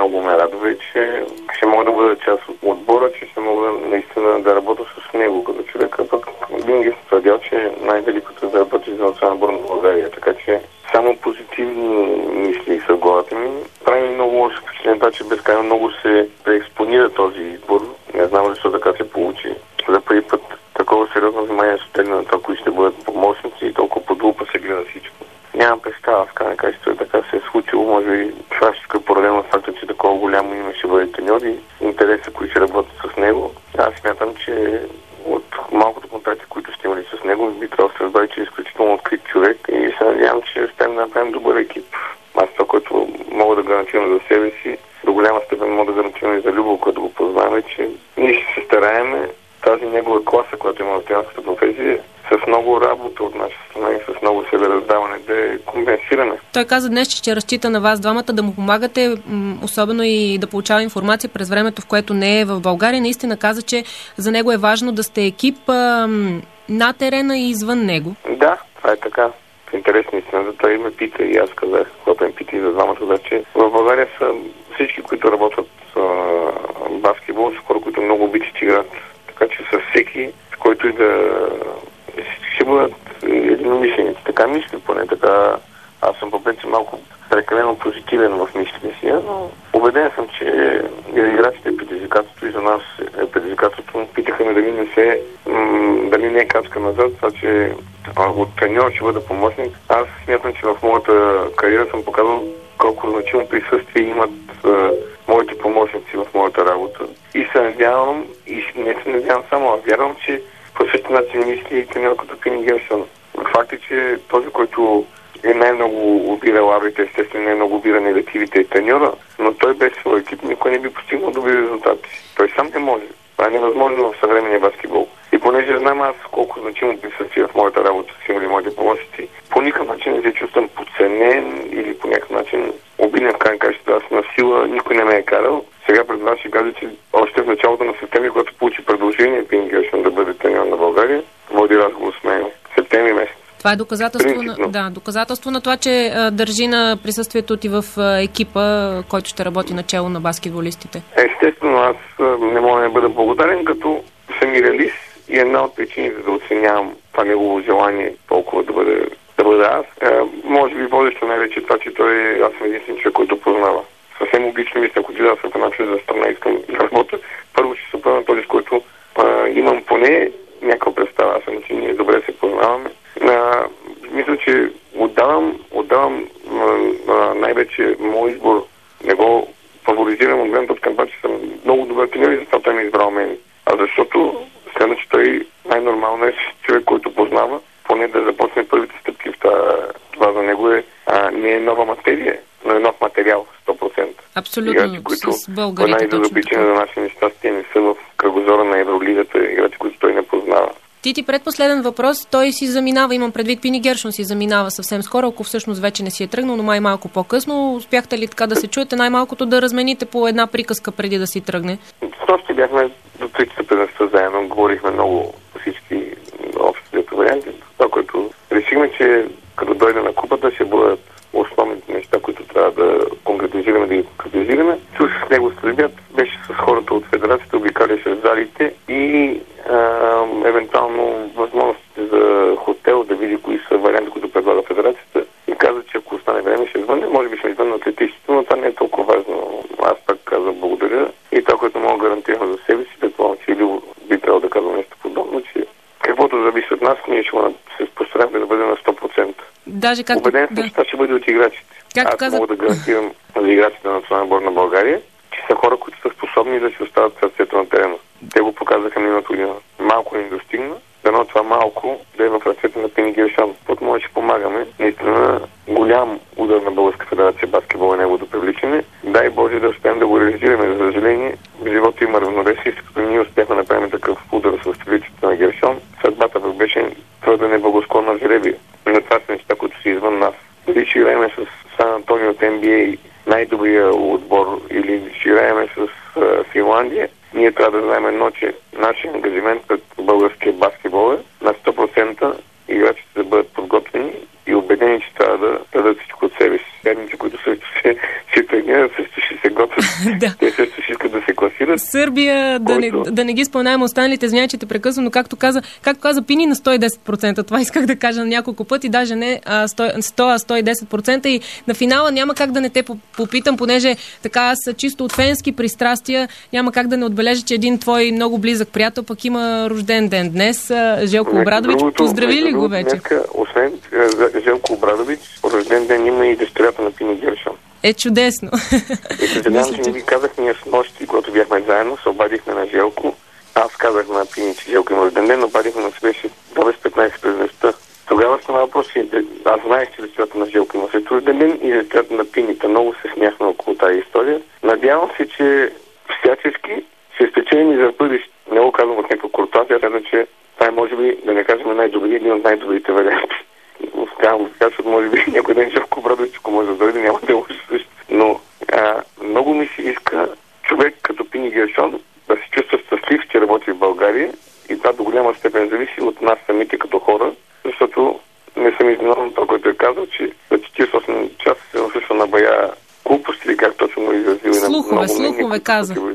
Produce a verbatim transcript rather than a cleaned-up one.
много ме радва, че ще мога да бъда част от отбора, че ще мога наистина да работя с него като човека. Пък винаги съм твърдял, че най-великото е да работи за национална отбор на България. Така че само позитивни мисли са в главата ми. Прави много лошо впечатление, че безкрайно много се преекспонира този избор. Не знам защо така се получи. За първи път такова сериозно внимание се отделя на това, кои ще бъдат помощници и толкова по-глупо се гледа всичко. Нямам представа в крайна качество, така се е случило. Може би това ще е породено от факта, че такова голямо име ще бъде треньор и интереса, които ще работят с него. Аз смятам, че от малкото контакти, които ще имали с него, би трябвало да се разбави, че е изключително открит човек и се надявам, че успеем да направим добър екип. Аз това, което мога да гарантирам за себе си, до голяма степен мога да гарантирам и за Любо, който го познаваме, че ние ще се стараеме тази негова класа, която има в тренерската професия, с много работа от наша страна и с много себераздаване да я компенсираме. Той каза днес, че разчита на вас двамата да му помагате, особено и да получава информация през времето, в което не е в България. Наистина каза, че за него е важно да сте екип а, на терена и извън него. Да, това е така. В интерес на истината. Той ме пита и аз казах, когато ме пита и за двамата, да, че в България са всички, които работят а, баскетбол, са хора, които много обичат играт. Така че със всеки, с който и да ще бъдат единомисленици. Така мисля, поне така. Аз съм по принцип малко прекалено позитивен в мислите си, но убеден съм, че и за играчите е предизвикателство и за нас е предизвикателство. Питаха ме дали не се, м- дали не е качка назад, това, че от треньор ще бъда помощник. Аз смятам, че в моята кариера съм показал колко значимо присъствие имат а, моите помощници в моята работа. И се надявам, и не се надявам само, а вярвам, че по същия начин мисли и треньор като Пини Гершън. Факт е, че този, който е най-много обира лаврите, естествено най-много обира негативите е треньора, но той без своя екип никой не би постигнал добри резултати. Той сам не може. Това е невъзможно в съвременния баскетбол. И понеже знам аз колко значимо присъствие в моята работа си или моите помощници, по никакъв начин не се чувствам подценен или по някакъв начин обиден в крайна качество. Аз на сила никой не ме е карал. Сега пред вас ще кажа, че още в началото на септември, когато получи предложение Пини Гершън да бъде треньор на България, води разговор с мен. Септември месец. Това е доказателство на, да, доказателство на това, че а, държи на присъствието ти в а, екипа, който ще работи начело на баскетболистите. Естествено, аз а, не мога да не бъда благодарен, като съм и реалист и една от причините да оценявам това негово желание толкова да бъде, да бъде аз. А, може би водещо най-вече това, че той аз съм единствен човек, който познава. Съвсем логично мисля, ако да съм в една чужда страна, искам да работя. Първо ще се опъна този, с който а, имам поне някаква представа. Аз съм, че ние добре се познаваме. А, мисля, че отдавам, отдавам а, а, най-вече мой избор. Не го фаворизирам от гледна точка, че съм много добър треньор и затова той ми е избрал мен. А защото следва, че той най-нормално е човек, който познава, поне да започне първите стъпки в това, това за него е а, не е нова материя, но е нов материал, сто процента. Абсолютно, играчи, които с българите най-добра причина за наши нещастие не са в кръгозора на Евролигата, играчи, които той не познава. Ти ти предпоследен въпрос, той си заминава, имам предвид Пини Гершън си заминава съвсем скоро, ако всъщност вече не си е тръгнал, но май малко по-късно. Успяхте ли така да се чуете, най-малкото да размените по една приказка преди да си тръгне? Снощи бяхме до тридесет петнайсет заедно, говорихме много по всички общите варианти. Това, което решихме, че като дойде на купата ще бъдат основните неща, които трябва да конкретизираме, да ги конкретизираме. Чух с него следят, беше с хората от федерацията, обикаляше в залите и а, евентуално възможностите за хотел, да види кои са варианти, които предлага федерацията и каза, че ако остане време ще звънне, може би ще звънне на атлетистите, но това не е толкова важно. Аз пак казвам благодаря и това, което мога да гарантирам за себе си, предполагам, че Илио би трябвало да казва нещо подобно, че каквото зависи от нас, ние ще се постараем да бъде на сто процента. Даже както... Убеден съм, да. че това ще бъде от играчите. Както Аз каза... мога да гарантирам за играчите на националния отбор на България, че са хора, които са способни да си остават сърцето на терена. Те го показаха миналата година. Малко им достигна, дано това малко да е в ръцете на Пини Гершън. Под може ще помагаме. Наистина голям удар на Българска федерация баскетбол е неговото привличане. Дай Боже да успеем да го реализираме. За съжаление, в живота има равновесие, като ние успяхме да направим такъв удар с привличането на Гершън. Съдбата пък беше твърде неблагосклонна жребия. Но това са неща, които са извън нас. Дали ще играем с Сан Антонио от Н Б А, най-добрия отбор, или ще играем с uh, Финландия, ние трябва да знаем едно, че нашия ангажимент пред българския баскетбол е на сто процента играчите да бъдат подготвени и убедени, че трябва да дадат всичко от себе си. Седмици, които също се, се тренират, също ще се изготвят. Да. Те също ще искат да се класират. Сърбия, да, който... не, да не ги споменаем останалите, извиняй, че те прекъсвам, но както каза, както каза Пини на сто и десет процента, това исках да кажа на няколко пъти, даже не сто, а сто и десет процента, и на финала няма как да не те попитам, понеже така аз чисто от фенски пристрастия, няма как да не отбележа, че един твой много близък приятел пък има рожден ден днес. Желко Обрадович, поздрави ли го вече? Днеска, освен Желко Обрадович, рожден ден има и дъщерята на Пини Гершон. Е, чудесно. И съжалявам, че не ви казах, ние с нощи, когато бяхме заедно, се обадихме на Желко. Аз казах на Пини, че Желко има рожден ден, обадихме на себе си две без петнайсет през нощта. Тогава стана въпрос, че аз знаех, че дъщерята на Желко има също рожден ден и дъщерята на Пините. Много се смяхме около тази история. Надявам се, че всячески ще спечелим и за бъдеще. Не го казвам от някаква куртуазия, казвам, че това е, може би, да не кажем най-добри, един от най-добрите варианти. Казвам, защото може би някой ден Желко Обрадович, ако може да дойде, няма да е също. Но а, много ми се иска човек като Пини Гершон да се чувства щастлив, че работи в България, и това до голяма степен зависи от нас самите като хора, защото не съм изненадан това, което е казал, че за четирийсет и осем часа се осъща на бая глупости, или как точно му изразил. Слухове, слухове каза.